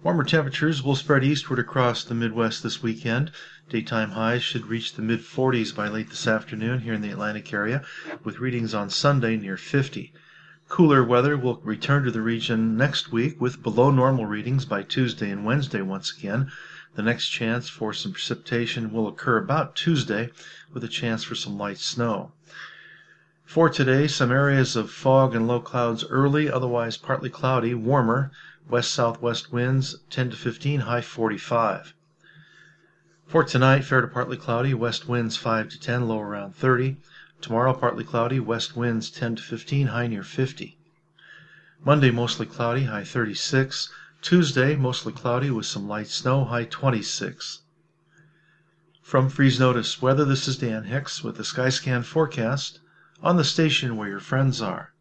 Warmer temperatures will spread eastward across the Midwest this weekend. Daytime highs should reach the mid-40s by late this afternoon here in the Atlantic area, with readings on Sunday near 50. Cooler weather will return to the region next week with below normal readings by Tuesday and Wednesday once again. The next chance for some precipitation will occur about Tuesday, with a chance for some light snow. For today, some areas of fog and low clouds early, otherwise partly cloudy, warmer. West-southwest winds 10 to 15, high 45. For tonight, fair to partly cloudy, west winds 5 to 10, low around 30. Tomorrow, partly cloudy, west winds 10 to 15, high near 50. Monday, mostly cloudy, high 36. Tuesday, mostly cloudy with some light snow, high 26. From Freeze Notice Weather, this is Dan Hicks with the Skyscan forecast on the station where your friends are.